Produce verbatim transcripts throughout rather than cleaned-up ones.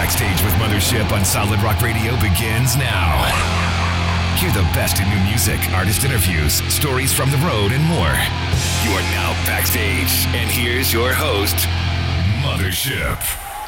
Backstage with Mothership on Solid Rock Radio begins now. Hear the best in new music, artist interviews, stories from the road, and more. You are now backstage, and here's your host, Mothership.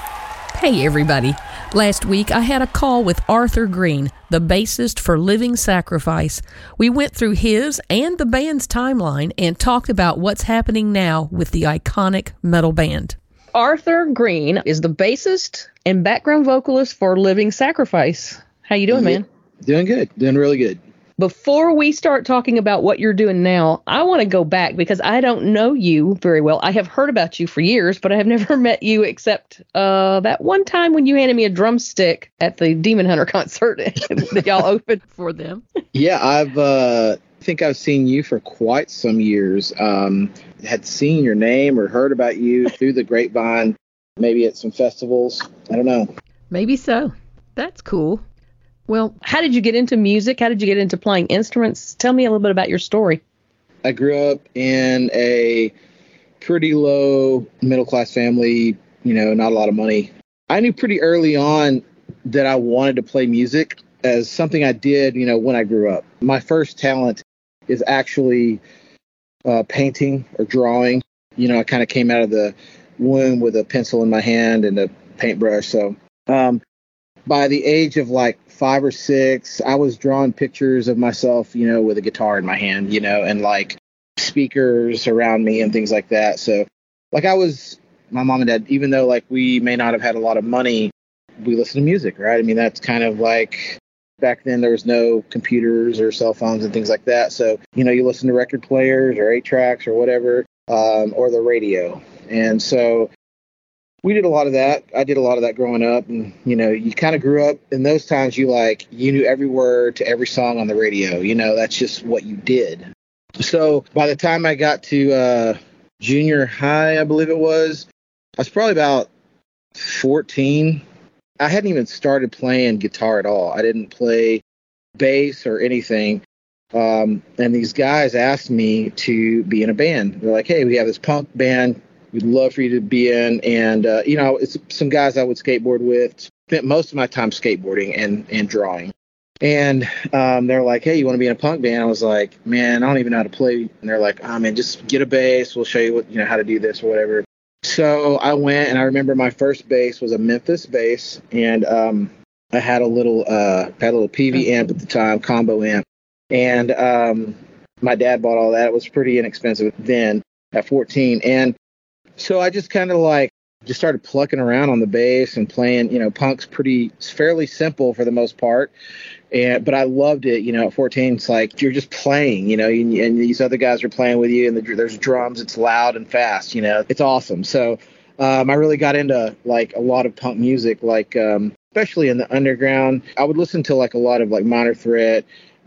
Hey, everybody. Last week, I had a call with Arthur Green, the bassist for Living Sacrifice. We went through his and the band's timeline and talked about what's happening now with the iconic metal band. Arthur Green is the bassist and background vocalist for Living Sacrifice. How you doing, man? Doing good. Doing really good. Before we start talking about what you're doing now, I want to go back because I don't know you very well. I have heard about you for years, but I have never met you except uh, that one time when you handed me a drumstick at the Demon Hunter concert that y'all opened for them. Yeah, I've uh, I think I've seen you for quite some years. Um, had seen your name or heard about you through the grapevine, maybe at some festivals. I don't know. Maybe so. That's cool. Well, how did you get into music? How did you get into playing instruments? Tell me a little bit about your story. I grew up in a pretty low middle-class family, you know, not a lot of money. I knew pretty early on that I wanted to play music as something I did, you know, when I grew up. My first talent is actually uh, painting or drawing. You know, I kind of came out of the womb with a pencil in my hand and a paintbrush. So um, by the age of like five or six, I was drawing pictures of myself, you know, with a guitar in my hand, you know, and like speakers around me and things like that. So like I was, my mom and dad, even though like we may not have had a lot of money, we listened to music, right? I mean, that's kind of like back then there was no computers or cell phones and things like that. So, you know, you listen to record players or eight tracks or whatever, um, or the radio. And so we did a lot of that. I did a lot of that growing up. And, you know, you kind of grew up in those times. You like, you knew every word to every song on the radio. You know, that's just what you did. So by the time I got to uh, junior high, I believe it was, I was probably about fourteen. I hadn't even started playing guitar at all. I didn't play bass or anything. Um, and these guys asked me to be in a band. They're like, hey, we have this punk band we'd love for you to be in. And, uh, you know, it's some guys I would skateboard with. Spent most of my time skateboarding and, and drawing. And um, they're like, hey, you want to be in a punk band? I was like, man, I don't even know how to play. And they're like, oh, man, just get a bass. We'll show you what, you know, how to do this or whatever. So I went, and I remember my first bass was a Memphis bass. And um, I had a little uh, had a little P V amp at the time, combo amp. And um, my dad bought all that. It was pretty inexpensive then at fourteen. And so I just kind of like just started plucking around on the bass and playing, you know, punk's pretty fairly simple for the most part. And but I loved it, you know, at fourteen, it's like you're just playing, you know, and, and these other guys are playing with you and the, there's drums. It's loud and fast, you know, it's awesome. So um, I really got into like a lot of punk music, like um, especially in the underground. I would listen to like a lot of like Minor Threat,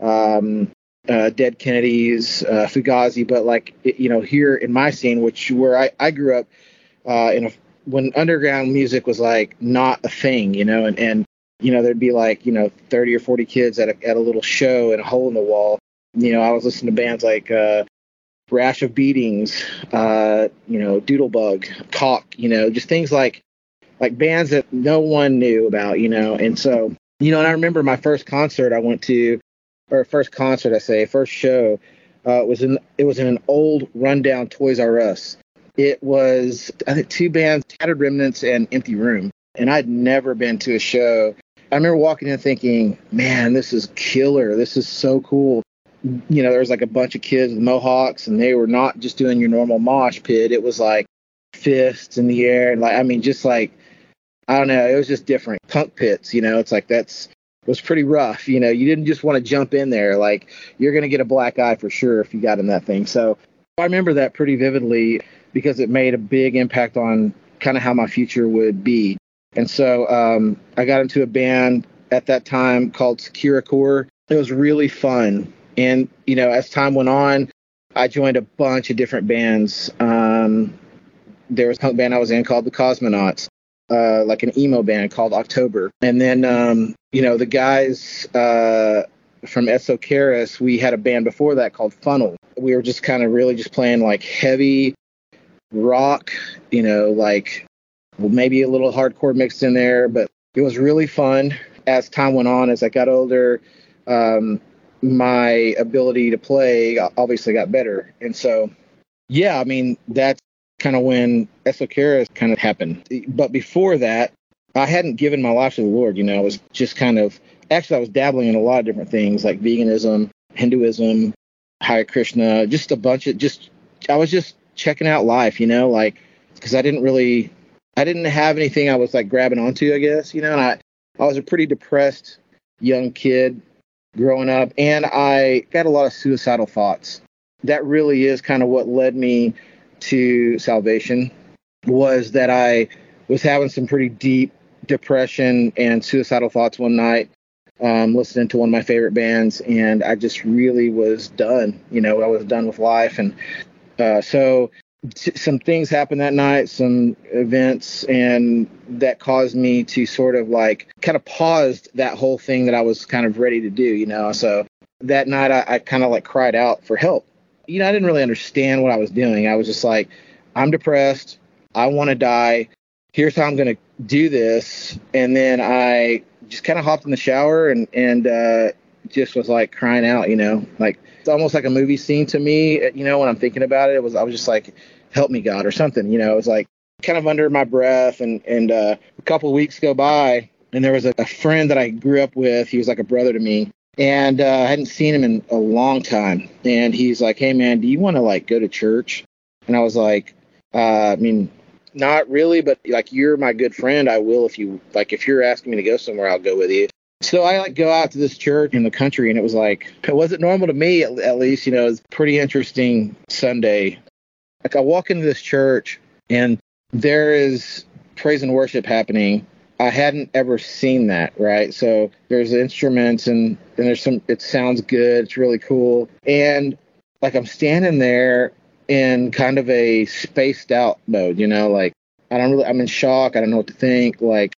um, Uh, Dead Kennedys, uh, Fugazi, but like, it, you know, here in my scene, which where I, I grew up uh, in a, when underground music was like not a thing, you know, and, and, you know, there'd be like, you know, thirty or forty kids at a, at a little show and a hole in the wall. You know, I was listening to bands like uh, Rash of Beatings, uh, you know, Doodlebug, Cock, you know, just things like, like bands that no one knew about, you know, and so, you know, and I remember my first concert I went to, or first concert, I say, first show, uh, was in, it was in an old rundown Toys R Us. It was, I think, two bands, Tattered Remnants and Empty Room. And I'd never been to a show. I remember walking in thinking, man, this is killer. This is so cool. You know, there was like a bunch of kids with mohawks, and they were not just doing your normal mosh pit. It was like fists in the air. And like, I mean, just like, I don't know, it was just different. Punk pits, you know, it's like that's, was pretty rough. You know, you didn't just want to jump in there. Like, you're going to get a black eye for sure if you got in that thing. So I remember that pretty vividly because it made a big impact on kind of how my future would be. And so um, I got into a band at that time called Secura Core. It was really fun. And, you know, as time went on, I joined a bunch of different bands. Um, there was a punk band I was in called the Cosmonauts. Uh, like an emo band called October. And then, um, you know, the guys uh, from Esocaris, we had a band before that called Funnel. We were just kind of really just playing like heavy rock, you know, like well, maybe a little hardcore mixed in there, but it was really fun. As time went on, as I got older, um, my ability to play obviously got better. And so, yeah, I mean, that's kind of when Esoterica kind of happened. But before that, I hadn't given my life to the Lord. You know, I was just kind of, actually, I was dabbling in a lot of different things like veganism, Hinduism, Hare Krishna, just a bunch of, just, I was just checking out life, you know, like, because I didn't really, I didn't have anything I was like grabbing onto, I guess, you know, and I, I was a pretty depressed young kid growing up, and I got a lot of suicidal thoughts. That really is kind of what led me to salvation, was that I was having some pretty deep depression and suicidal thoughts one night, um, listening to one of my favorite bands, and I just really was done. You know, I was done with life. And uh, so t- some things happened that night, some events, and that caused me to sort of like kind of paused that whole thing that I was kind of ready to do, you know. So that night I, I kind of like cried out for help. You know, I didn't really understand what I was doing. I was just like, I'm depressed. I want to die. Here's how I'm going to do this. And then I just kind of hopped in the shower and, and uh, just was like crying out, you know, like it's almost like a movie scene to me. You know, when I'm thinking about it, it was, I was just like, help me, God, or something. You know, it was like kind of under my breath. And, and uh, a couple of weeks go by, and there was a, a friend that I grew up with. He was like a brother to me. And uh, I hadn't seen him in a long time. And he's like, hey, man, do you want to like go to church? And I was like, uh, I mean, not really, but like, you're my good friend. I will, if you like, if you're asking me to go somewhere, I'll go with you. So I like go out to this church in the country, and it was like, it wasn't normal to me, at, at least, you know, it was a pretty interesting Sunday. Like I walk into this church and there is praise and worship happening. I hadn't ever seen that, right? So there's instruments and, and there's some, it sounds good. It's really cool. And like I'm standing there in kind of a spaced out mode, you know, like I don't really, I'm in shock. I don't know what to think. Like,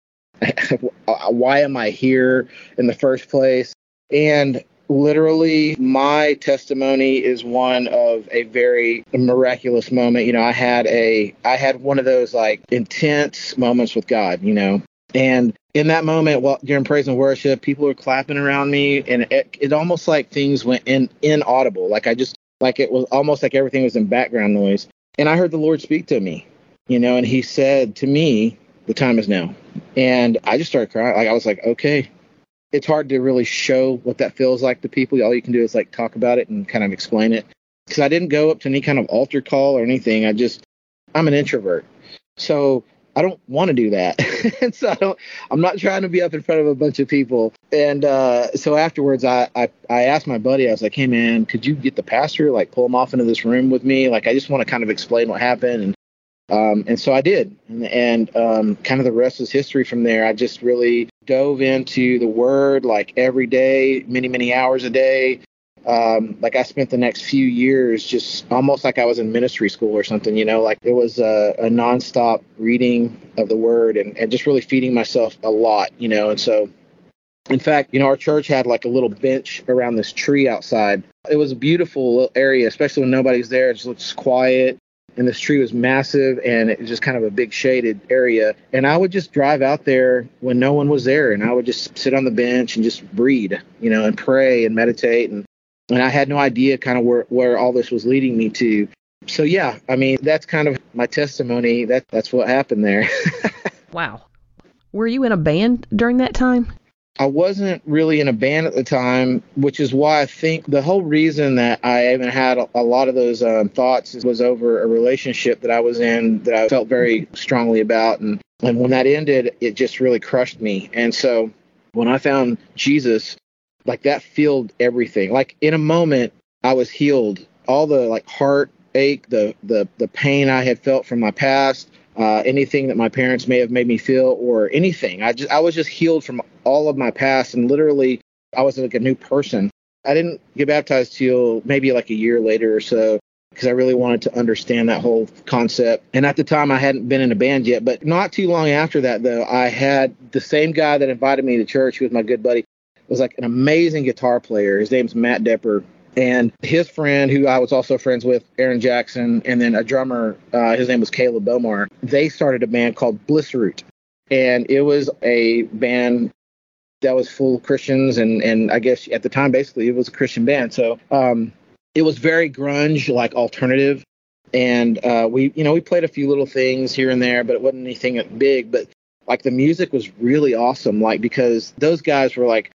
why am I here in the first place? And literally my testimony is one of a very miraculous moment. You know, I had a, I had one of those like intense moments with God, you know. And in that moment, well, during praise and worship, people were clapping around me, and it, it almost like things went in inaudible. Like I just, like it was almost like everything was in background noise. And I heard the Lord speak to me, you know, and he said to me, the time is now. And I just started crying. Like I was like, okay. It's hard to really show what that feels like to people. All you can do is like talk about it and kind of explain it. Because I didn't go up to any kind of altar call or anything. I just, I'm an introvert. So I don't want to do that. And so I don't, I'm not trying to be up in front of a bunch of people. And uh, so afterwards, I, I, I asked my buddy, I was like, hey, man, could you get the pastor, like pull him off into this room with me? Like, I just want to kind of explain what happened. And um, and so I did. And, and um, kind of the rest is history from there. I just really dove into the word like every day, many, many hours a day. Um, like I spent the next few years just almost like I was in ministry school or something, you know, like it was a, a nonstop reading of the word and, and just really feeding myself a lot, you know. And so, in fact, you know, our church had like a little bench around this tree outside. It was a beautiful little area, especially when nobody's there. It just looks quiet. And this tree was massive, and it was just kind of a big shaded area. And I would just drive out there when no one was there, and I would just sit on the bench and just read, you know, and pray and meditate. And And I had no idea kind of where, where all this was leading me to. So, yeah, I mean, that's kind of my testimony. That That's what happened there. Wow. Were you in a band during that time? I wasn't really in a band at the time, which is why I think the whole reason that I even had a, a lot of those um, thoughts was over a relationship that I was in that I felt very strongly about. And, and when that ended, it just really crushed me. And so when I found Jesus, like that filled everything. Like in a moment, I was healed. All the like heartache, the the the pain I had felt from my past, uh, anything that my parents may have made me feel, or anything. I just I was just healed from all of my past, and literally I was like a new person. I didn't get baptized till maybe like a year later or so, because I really wanted to understand that whole concept. And at the time, I hadn't been in a band yet. But not too long after that, though, I had the same guy that invited me to church, who was my good buddy, was like an amazing guitar player. His name's Matt Depper. And his friend, who I was also friends with, Aaron Jackson, and then a drummer, uh, his name was Caleb Bomar, they started a band called Bliss Root. And it was a band that was full of Christians. And, and I guess at the time, basically, it was a Christian band. So um, it was very grunge, like alternative. And uh, we, you know, we played a few little things here and there, but it wasn't anything big. But like the music was really awesome, like because those guys were like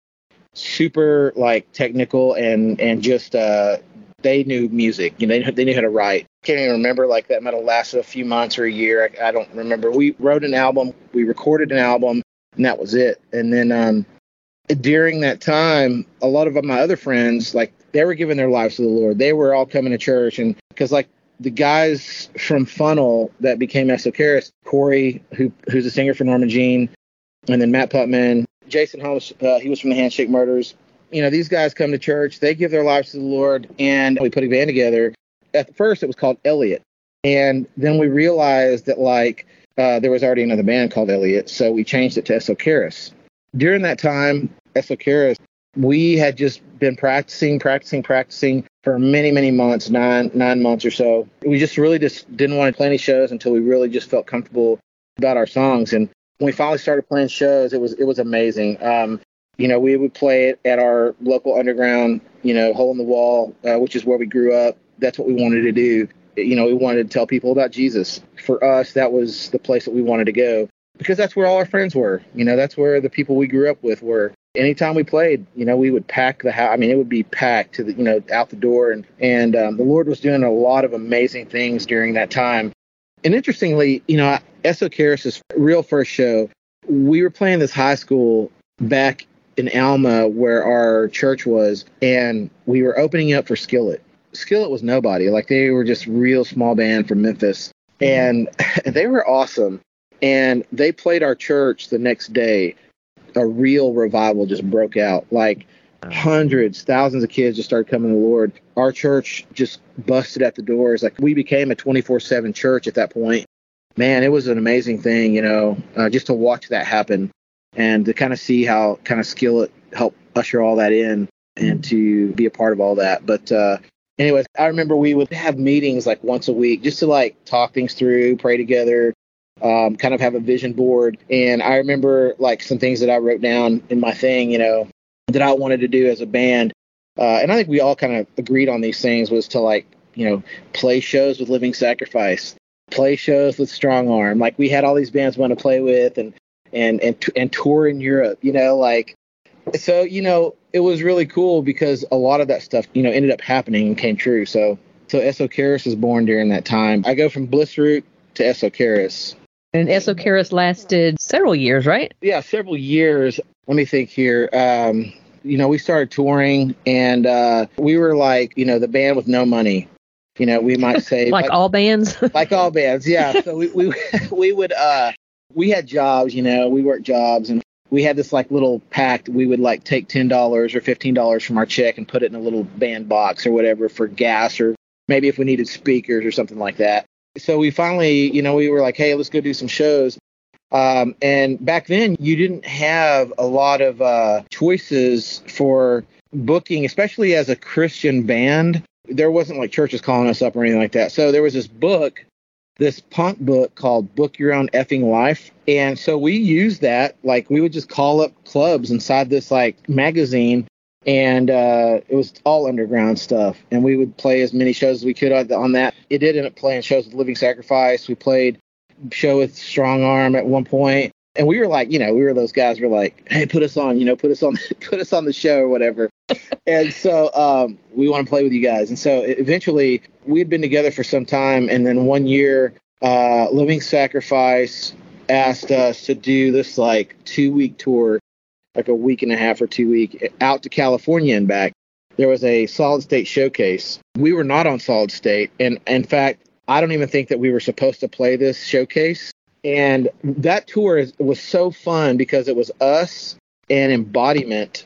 super like technical and and just uh, they knew music. You know, they, they knew how to write. Can't even remember, like that might have lasted a few months or a year. I, I don't remember. We wrote an album, we recorded an album, and that was it. And then um, during that time, a lot of my other friends, like they were giving their lives to the Lord. They were all coming to church, and because like the guys from Funnel that became Esocharis, Corey, who who's a singer for Norma Jean, and then Matt Putman, Jason Holmes, uh, he was from the Handshake Murders. You know, these guys come to church, they give their lives to the Lord, and we put a band together. At first, it was called Elliot. And then we realized that, like, uh, there was already another band called Elliot, so we changed it to Esocharis. During that time, Esocharis, we had just been practicing, practicing, practicing for many, many months, nine nine months or so. We just really just didn't want to play any shows until we really just felt comfortable about our songs. And when we finally started playing shows, it was it was amazing. Um, you know, we would play it at our local underground, you know, hole in the wall, uh, which is where we grew up. That's what we wanted to do. You know, we wanted to tell people about Jesus. For us, that was the place that we wanted to go because that's where all our friends were. You know, that's where the people we grew up with were. Anytime we played, you know, we would pack the house. I mean, it would be packed to the, you know, out the door. And, and um, the Lord was doing a lot of amazing things during that time. And interestingly, you know, Esocharis' real first show, we were playing this high school back in Alma where our church was, and we were opening up for Skillet. Skillet was nobody. Like, they were just real small band from Memphis. And they were awesome. And they played our church the next day. A real revival just broke out. Like hundreds, thousands of kids just started coming to the Lord. Our church just busted at the doors. Like, we became a twenty-four seven church at that point. Man, it was an amazing thing, you know, uh, just to watch that happen and to kind of see how kind of Skillet helped usher all that in and to be a part of all that. But uh, anyways, I remember we would have meetings like once a week just to like talk things through, pray together. Um, kind of have a vision board. And I remember like some things that I wrote down in my thing, you know, that I wanted to do as a band. Uh, and I think we all kind of agreed on these things was to like, you know, play shows with Living Sacrifice, play shows with Strong Arm. Like we had all these bands we want to play with and, and, and, and tour in Europe, you know, like, so, you know, it was really cool because a lot of that stuff, you know, ended up happening and came true. So, so Esocharis was born during that time. I go from Blissroot to Esocharis. And Esocharis lasted several years, right? Yeah, several years. Let me think here. Um, you know, we started touring, and uh, we were like, you know, the band with no money. You know, we might say like, like all bands. Like all bands, yeah. So we we we would uh, we had jobs. You know, we worked jobs, and we had this like little pact. We would like take ten dollars or fifteen dollars from our check and put it in a little band box or whatever for gas, or maybe if we needed speakers or something like that. So we finally, you know, we were like, hey, let's go do some shows. Um, and back then, you didn't have a lot of uh, choices for booking, especially as a Christian band. There wasn't like churches calling us up or anything like that. So there was this book, this punk book called Book Your Own Effing Life. And so we used that. Like we would just call up clubs inside this like magazine. And uh, it was all underground stuff. And we would play as many shows as we could on that. It did end up playing shows with Living Sacrifice. We played a show with Strong Arm at one point. And we were like, you know, we were those guys who were like, hey, put us on, you know, put us on, put us on the show or whatever. And so um, we want to play with you guys. And so eventually we had been together for some time. And then one year, uh, Living Sacrifice asked us to do this like two week tour, like a week and a half or two week out to California and back. There was a Solid State showcase. We were not on Solid State. And in fact, I don't even think that we were supposed to play this showcase. And that tour is, was so fun because it was us and Embodiment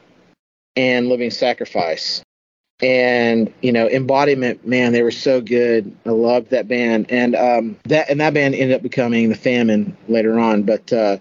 and Living Sacrifice. And, you know, Embodiment, man, they were so good. I loved that band. And um, that and that band ended up becoming The Famine later on. But uh,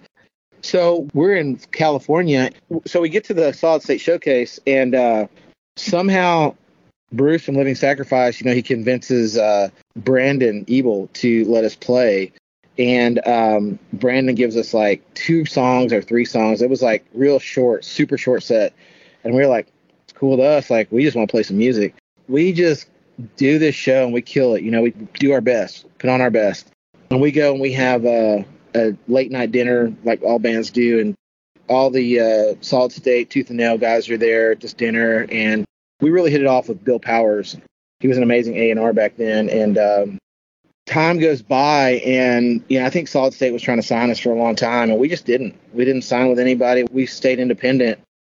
so we're in California. So we get to the Solid State showcase, and uh, somehow Bruce from Living Sacrifice, you know, he convinces uh, Brandon Ebel to let us play. And um, Brandon gives us like two songs or three songs. It was like real short, super short set. And we were like, it's cool to us. Like, we just want to play some music. We just do this show and we kill it. You know, we do our best, put on our best. And we go and we have a, a late night dinner like all bands do. And all the uh, Solid State, Tooth and Nail guys are there at this dinner. And we really hit it off with Bill Powers. He was an amazing A and R back then. And um, time goes by, and you know, I think Solid State was trying to sign us for a long time, and we just didn't. We didn't sign with anybody. We stayed independent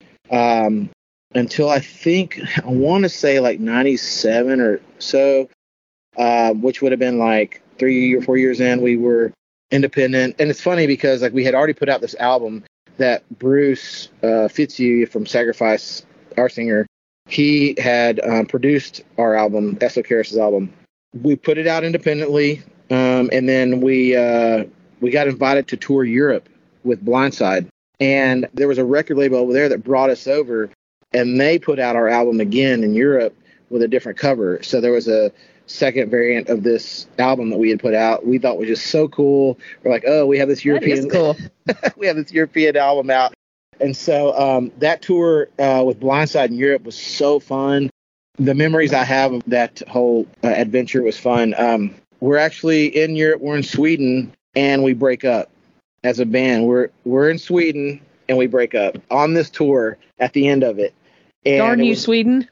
um, until I think I want to say like ninety-seven or so, uh, which would have been like three or four years in. We were independent, and it's funny because like we had already put out this album that Bruce uh, Fitzhugh from Sacrifice, our singer, he had um, produced our album, Esoteric's album. We put it out independently, um, and then we uh, we got invited to tour Europe with Blindside. And there was a record label over there that brought us over, and they put out our album again in Europe with a different cover. So there was a second variant of this album that we had put out. We thought was just so cool. We're like, oh, we have this European, cool. we have this European album out. And so um, that tour uh, with Blindside in Europe was so fun. The memories I have of that whole uh, adventure was fun. Um, we're actually in Europe. We're in Sweden, and we break up as a band. We're we're in Sweden, and we break up on this tour at the end of it. And Darn you, was, Sweden.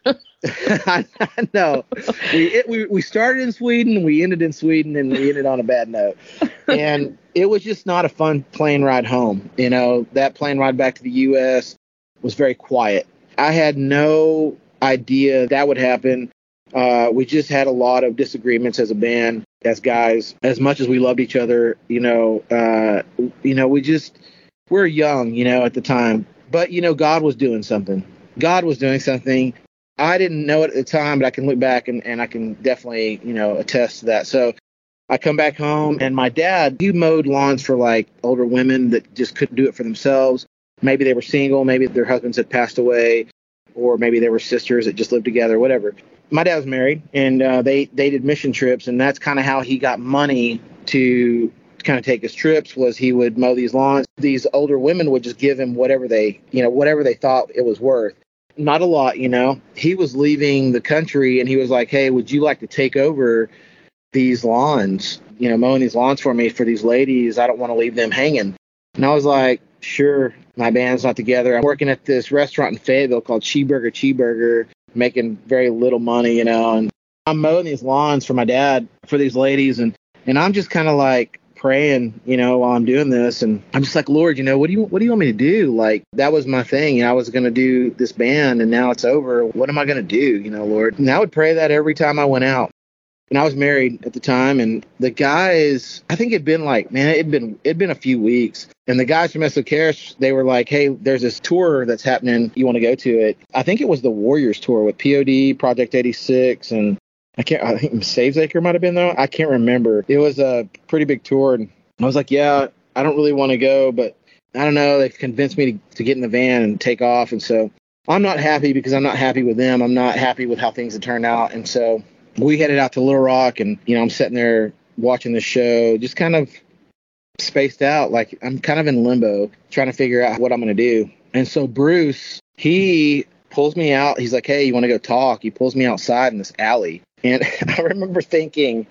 I know. We, it, we we started in Sweden, we ended in Sweden, and we ended on a bad note. And it was just not a fun plane ride home. You know, that plane ride back to the U S was very quiet. I had no idea that would happen. Uh, we just had a lot of disagreements as a band, as guys. As much as we loved each other, you know, uh, you know, we just we're young, you know, at the time. But you know, God was doing something. God was doing something. I didn't know it at the time, but I can look back and, and I can definitely, you know, attest to that. So I come back home, and my dad, he mowed lawns for like older women that just couldn't do it for themselves. Maybe they were single, maybe their husbands had passed away, or maybe they were sisters that just lived together, whatever. My dad was married, and uh, they, they did mission trips, and that's kind of how he got money to kind of take his trips, was he would mow these lawns. These older women would just give him whatever they, you know, whatever they thought it was worth. Not a lot, you know. He was leaving the country, and he was like, hey, would you like to take over these lawns, you know, mowing these lawns for me for these ladies? I don't want to leave them hanging. And I was like, sure. My band's not together. I'm working at this restaurant in Fayetteville called Cheeseburger Cheeseburger, making very little money, you know, and I'm mowing these lawns for my dad, for these ladies, and, and I'm just kind of like praying, you know, while I'm doing this, and I'm just like, Lord, you know, what do you what do you want me to do? Like, that was my thing. You know, I was going to do this band, and now it's over. What am I going to do, you know, Lord? And I would pray that every time I went out. And I was married at the time, and the guys, I think it'd been like, man, it'd been it'd been a few weeks. And the guys from Esoteric, they were like, hey, there's this tour that's happening. You want to go to it? I think it was the Warriors tour with P O D, Project eighty-six, and I can't, I think Savesacre might have been though. I can't remember. It was a pretty big tour. And I was like, yeah, I don't really want to go, but I don't know. They've convinced me to, to get in the van and take off. And so I'm not happy because I'm not happy with them. I'm not happy with how things have turned out. And so we headed out to Little Rock, and, you know, I'm sitting there watching the show, just kind of spaced out. Like, I'm kind of in limbo, trying to figure out what I'm going to do. And so Bruce, he pulls me out. He's like, hey, you want to go talk? He pulls me outside in this alley. And I remember thinking,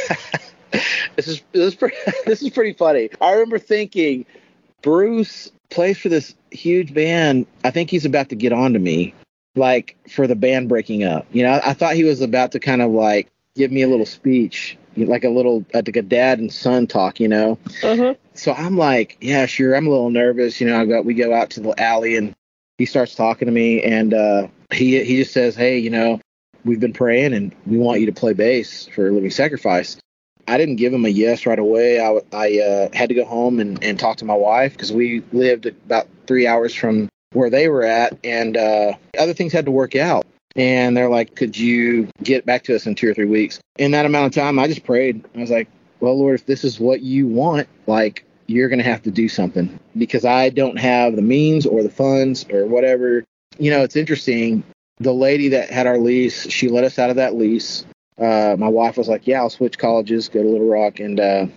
this is this is, pretty, this is pretty funny. I remember thinking, Bruce plays for this huge band. I think he's about to get on to me, like, for the band breaking up. You know, I, I thought he was about to kind of like give me a little speech, like a little, like a dad and son talk, you know? Uh-huh. So I'm like, yeah, sure. I'm a little nervous. You know, I got, we go out to the alley, and he starts talking to me, and uh, he, he just says, hey, you know, we've been praying, and we want you to play bass for Living Sacrifice. I didn't give him a yes right away. I, I uh, had to go home and, and talk to my wife, because we lived about three hours from where they were at, and uh, other things had to work out. And they're like, could you get back to us in two or three weeks? In that amount of time, I just prayed. I was like, well, Lord, if this is what you want, like, you're going to have to do something, because I don't have the means or the funds or whatever. You know, it's interesting. The lady that had our lease, she let us out of that lease. Uh, my wife was like, yeah, I'll switch colleges, go to Little Rock. And uh,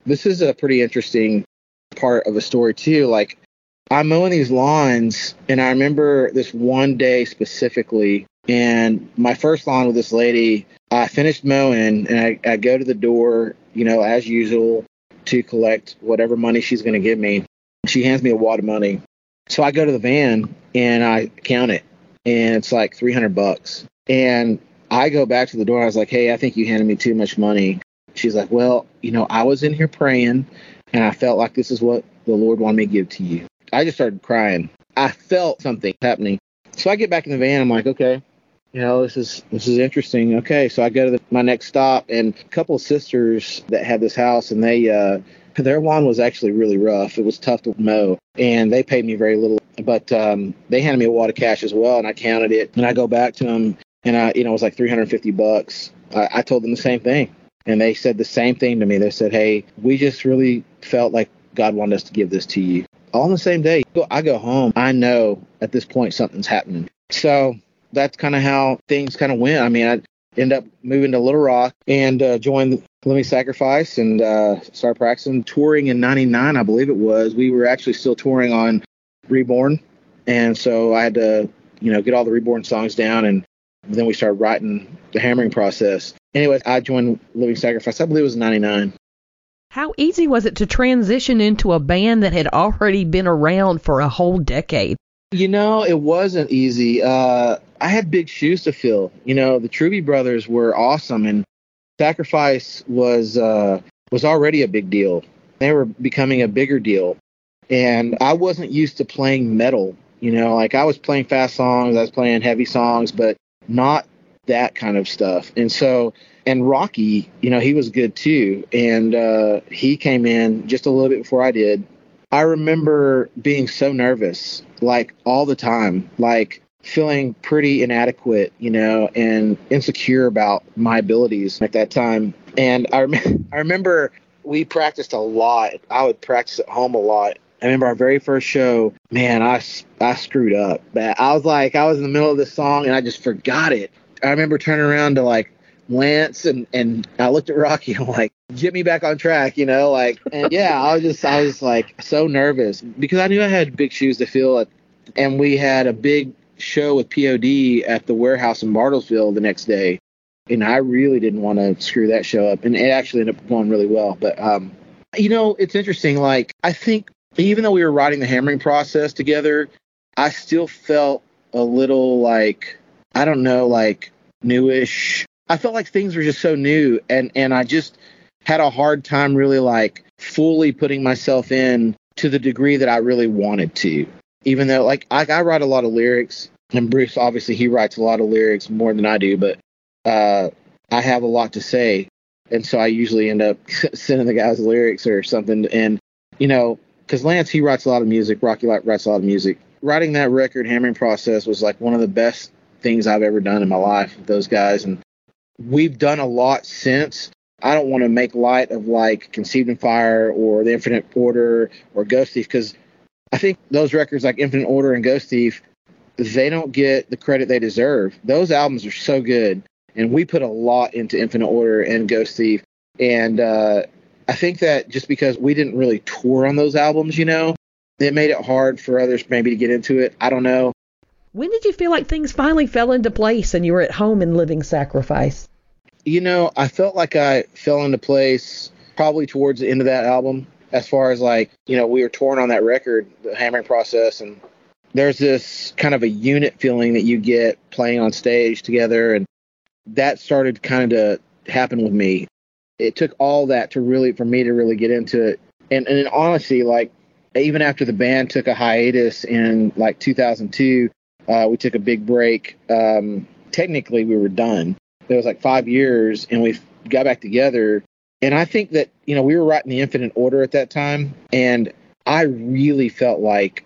this is a pretty interesting part of a story too. Like, I'm mowing these lawns, and I remember this one day specifically, and my first lawn with this lady, I finished mowing, and I, I go to the door, you know, as usual, to collect whatever money she's going to give me. She hands me a wad of money. So I go to the van, and I count it, and it's like three hundred bucks. And I go back to the door, and I was like, hey, I think you handed me too much money. She's like, well, you know, I was in here praying, and I felt like this is what the Lord wanted me to give to you. I just started crying. I felt something happening. So I get back in the van. I'm like, okay, you know, this is this is interesting. Okay, so I go to the, my next stop, and a couple of sisters that had this house, and they uh, their lawn was actually really rough. It was tough to mow, and they paid me very little. But um, they handed me a wad of cash as well, and I counted it. And I go back to them, and I, you know, it was like three hundred fifty bucks. I, I told them the same thing, and they said the same thing to me. They said, hey, we just really felt like God wanted us to give this to you. All on the same day. I go home. I know at this point something's happening. So that's kind of how things kind of went. I mean, I end up moving to Little Rock and uh, joined Living Sacrifice and uh, started practicing. Touring in ninety-nine, I believe it was. We were actually still touring on Reborn. And so I had to, you know, get all the Reborn songs down, and then we started writing the Hammering Process. Anyway, I joined Living Sacrifice. I believe it was ninety-nine. How easy was it to transition into a band that had already been around for a whole decade? You know, it wasn't easy. Uh, I had big shoes to fill. You know, the Truby brothers were awesome, and Sacrifice was uh, was already a big deal. They were becoming a bigger deal, and I wasn't used to playing metal. You know, like I was playing fast songs, I was playing heavy songs, but not that kind of stuff. And so, and Rocky, you know, he was good too. And uh, he came in just a little bit before I did. I remember being so nervous, like all the time, like feeling pretty inadequate, you know, and insecure about my abilities at that time. And I, rem- I remember we practiced a lot. I would practice at home a lot. I remember our very first show, man, I, I screwed up. I was like, I was in the middle of this song and I just forgot it. I remember turning around to like Lance and, and I looked at Rocky and I'm like, get me back on track, you know, like, and yeah, I was just, I was like so nervous because I knew I had big shoes to fill. And we had a big show with P O D at the warehouse in Bartlesville the next day. And I really didn't want to screw that show up. And it actually ended up going really well. But, um, you know, it's interesting. Like, I think even though we were writing the Hammering Process together, I still felt a little like, I don't know, like newish. I felt like things were just so new. And, and I just had a hard time really like fully putting myself in to the degree that I really wanted to. Even though like I, I write a lot of lyrics, and Bruce, obviously he writes a lot of lyrics more than I do, but uh, I have a lot to say. And so I usually end up sending the guys lyrics or something. And, you know, because Lance, he writes a lot of music. Rocky writes a lot of music. Writing that record, Hammering Process, was like one of the best things I've ever done in my life with those guys. And we've done a lot since. I don't want to make light of like Conceived in Fire or The Infinite Order or Ghost Thief, because I think those records like Infinite Order and Ghost Thief, they don't get the credit they deserve. Those albums are so good. And we put a lot into Infinite Order and Ghost Thief. And uh, I think that just because we didn't really tour on those albums, you know, it made it hard for others maybe to get into it. I don't know. When did you feel like things finally fell into place and you were at home in Living Sacrifice? You know, I felt like I fell into place probably towards the end of that album, as far as like, you know, we were touring on that record, the Hammering Process, and there's this kind of a unit feeling that you get playing on stage together. And that started kind of to happen with me. It took all that to really, for me to really get into it. And, and honestly, like, even after the band took a hiatus in like two thousand two, uh, we took a big break. Um, technically, we were done. It was like five years, and we got back together. And I think that, you know, we were writing the Infinite Order at that time, and I really felt like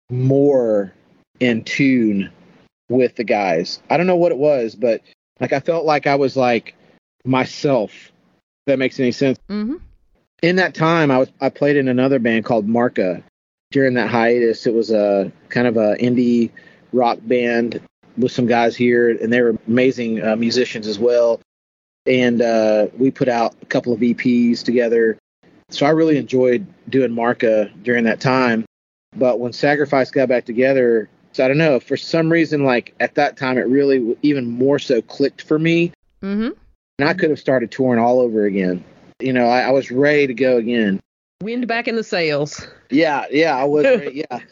more in tune with the guys. I don't know what it was, but like I felt like I was like myself. If that makes any sense. Mm-hmm. In that time, I was I played in another band called Marca. During that hiatus, it was a kind of a indie rock band with some guys here, and they were amazing uh, musicians as well. And uh, we put out a couple of E Ps together. So I really enjoyed doing Marca during that time. But when Sacrifice got back together, so I don't know, for some reason, like at that time, it really even more so clicked for me. Mm-hmm. And I could have started touring all over again. You know, I, I was ready to go again. Wind back in the sails. Yeah, yeah, I was ready, yeah.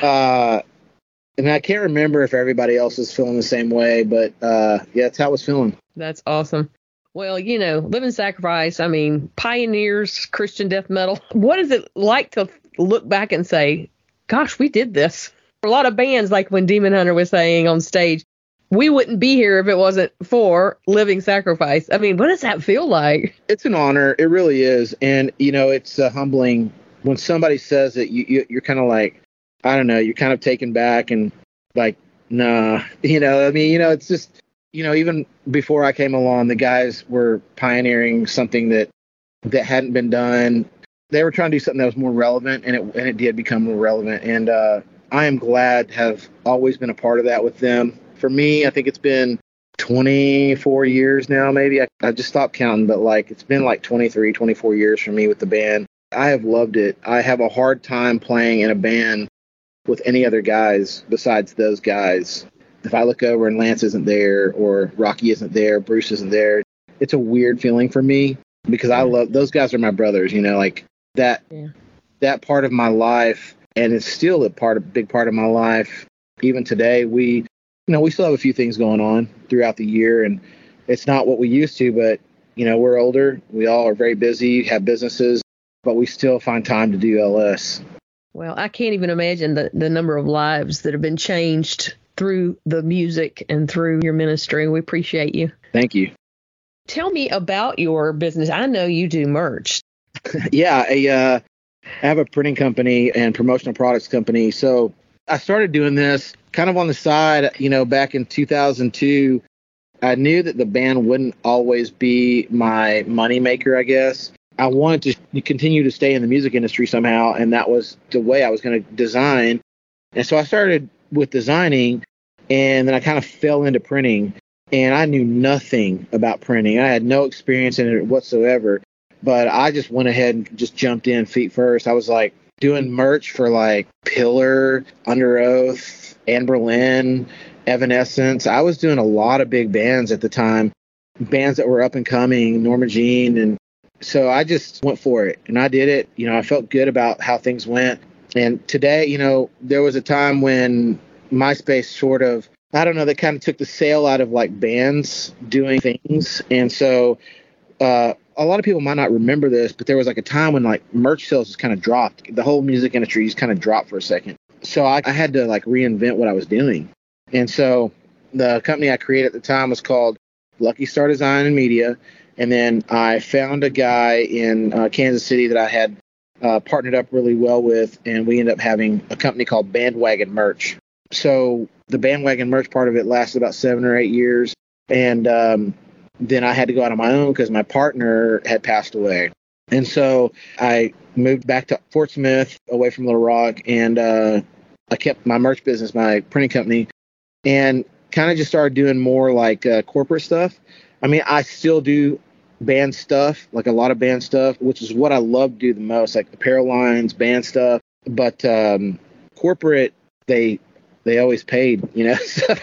Uh, and I can't remember if everybody else is feeling the same way, but uh, yeah, that's how I was feeling. That's awesome. Well, you know, Living Sacrifice, I mean, pioneers, Christian death metal. What is it like to look back and say, gosh, we did this? For a lot of bands, like when Demon Hunter was saying on stage, we wouldn't be here if it wasn't for Living Sacrifice. I mean, what does that feel like? It's an honor. It really is. And, you know, it's uh, humbling when somebody says it, you, you, you're kind of like, I don't know, you're kind of taken back and like, nah, you know, I mean, you know, it's just, you know, even before I came along, the guys were pioneering something that that hadn't been done. They were trying to do something that was more relevant, and it and it did become more relevant. And uh, I am glad to have always been a part of that with them. For me, I think it's been twenty-four years now, maybe. I, I just stopped counting, but like it's been like twenty-three, twenty-four years for me with the band. I have loved it. I have a hard time playing in a band with any other guys besides those guys. If I look over and Lance isn't there or Rocky isn't there, Bruce isn't there, it's a weird feeling for me because I love those guys are my brothers, you know, like that yeah. that part of my life, and it's still a part of big part of my life. Even today, we you know, we still have a few things going on throughout the year, and it's not what we used to, but you know, we're older, we all are very busy, have businesses, but we still find time to do L S. Well, I can't even imagine the, the number of lives that have been changed through the music and through your ministry. We appreciate you. Thank you. Tell me about your business. I know you do merch. yeah, I, uh, I have a printing company and promotional products company. So I started doing this kind of on the side, you know, back in two thousand two. I knew that the band wouldn't always be my moneymaker, I guess. I wanted to continue to stay in the music industry somehow, and that was the way I was going to design. And so I started with designing, and then I kind of fell into printing, and I knew nothing about printing. I had no experience in it whatsoever, but I just went ahead and just jumped in feet first. I was like doing merch for like Pillar, Under Oath, Anne Boleyn, Evanescence. I was doing a lot of big bands at the time, bands that were up and coming, Norma Jean, and so I just went for it, and I did it. You know, I felt good about how things went. And today, you know, there was a time when MySpace sort of, I don't know, they kind of took the sail out of like bands doing things. And so uh, a lot of people might not remember this, but there was like a time when like merch sales just kind of dropped. The whole music industry just kind of dropped for a second. So I, I had to like reinvent what I was doing. And so the company I created at the time was called Lucky Star Design and Media. And then I found a guy in uh, Kansas City that I had uh, partnered up really well with, and we ended up having a company called Bandwagon Merch. So the Bandwagon Merch part of it lasted about seven or eight years, and um, then I had to go out on my own because my partner had passed away. And so I moved back to Fort Smith, away from Little Rock, and uh, I kept my merch business, my printing company, and kind of just started doing more like uh, corporate stuff. I mean, I still do band stuff, like a lot of band stuff, which is what I love to do the most, like apparel lines, band stuff. But um, corporate, they they always paid, you know. so,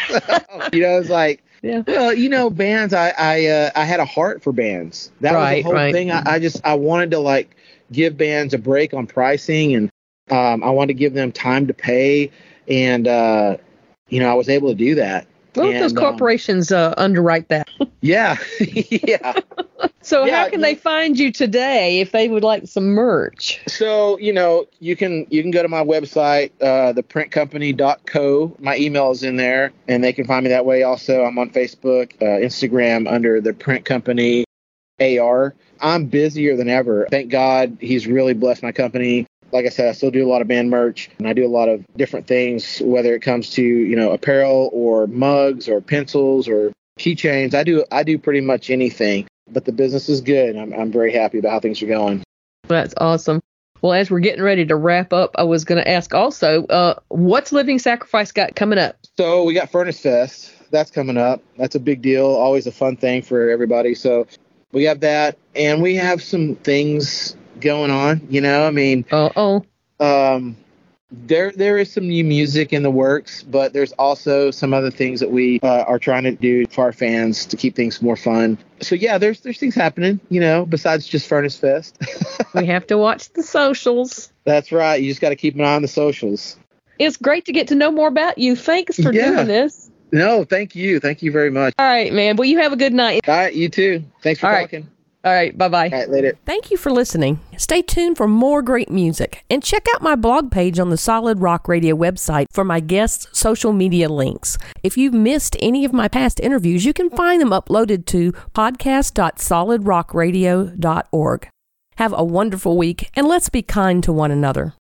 you know, it's like, yeah. Well, you know, bands. I I uh, I had a heart for bands. That right, was the whole right. thing. I, I just I wanted to like give bands a break on pricing, and um, I wanted to give them time to pay, and uh, you know, I was able to do that. Well, and, those corporations um, uh, underwrite that. Yeah, yeah. So yeah, how can they find you today if they would like some merch? So, you know, you can you can go to my website, uh, the print company dot co. My email is in there, and they can find me that way. Also, I'm on Facebook, uh, Instagram under The Print Company A R. I'm busier than ever. Thank God he's really blessed my company. Like I said, I still do a lot of band merch, and I do a lot of different things, whether it comes to, you know, apparel or mugs or pencils or keychains. I do I do pretty much anything, but the business is good. I'm I'm very happy about how things are going. That's awesome. Well, as we're getting ready to wrap up, I was going to ask also, uh, what's Living Sacrifice got coming up? So we got Furnace Fest. That's coming up. That's a big deal. Always a fun thing for everybody. So we have that, and we have some things going on. You know, I mean, uh oh, um, there there is some new music in the works, but there's also some other things that we uh, are trying to do for our fans to keep things more fun. So yeah, there's there's things happening. You know, besides just Furnace Fest. We have to watch the socials. That's right. You just got to keep an eye on the socials. It's great to get to know more about you. Thanks for Yeah. doing this. No, thank you. Thank you very much. All right, man. Well, you have a good night. All right, you too. Thanks for All right. talking. All right, bye-bye. All right, later. Thank you for listening. Stay tuned for more great music and check out my blog page on the Solid Rock Radio website for my guests' social media links. If you've missed any of my past interviews, you can find them uploaded to podcast dot solid rock radio dot org. Have a wonderful week, and let's be kind to one another.